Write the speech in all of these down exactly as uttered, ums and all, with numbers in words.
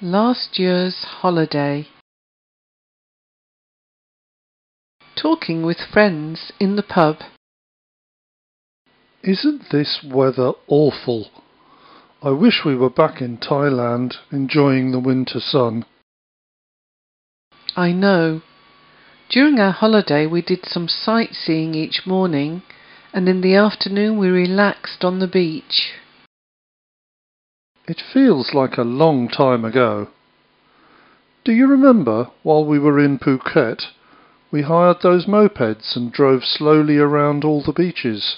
Last year's holiday. Talking with friends in the pub. Isn't this weather awful? I wish we were back in Thailand, enjoying the winter sun. I know. During our holiday we did some sightseeing each morning, and in the afternoon we relaxed on the beach. It feels like a long time ago. Do you remember, while we were in Phuket, we hired those mopeds and drove slowly around all the beaches?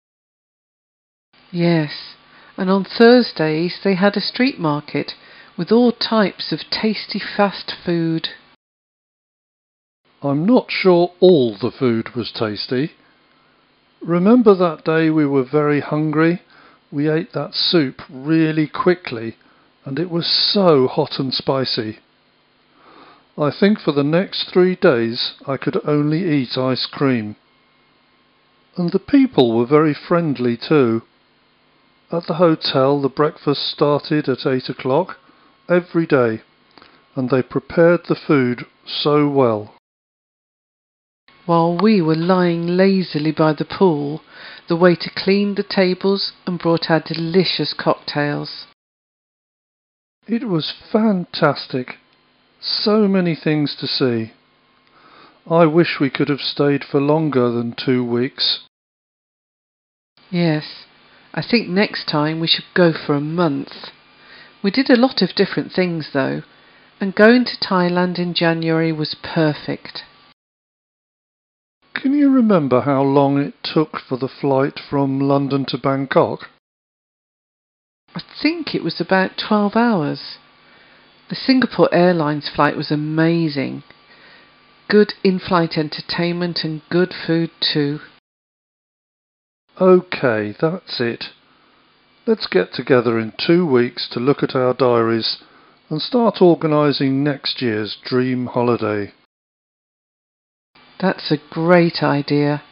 Yes, and on Thursdays they had a street market with all types of tasty fast food. I'm not sure all the food was tasty. Remember that day we were very hungry? We ate that soup really quickly, and it was so hot and spicy. I think for the next three days I could only eat ice cream. And the people were very friendly too. At the hotel the breakfast started at eight o'clock every day, and they prepared the food so well. While we were lying lazily by the pool, the waiter cleaned the tables and brought our delicious cocktails. It was fantastic. So many things to see. I wish we could have stayed for longer than two weeks. Yes, I think next time we should go for a month. We did a lot of different things though, and going to Thailand in January was perfect. Can you remember how long it took for the flight from London to Bangkok? I think it was about twelve hours. The Singapore Airlines flight was amazing. Good in-flight entertainment and good food too. OK, that's it. Let's get together in two weeks to look at our diaries and start organising next year's dream holiday. That's a great idea.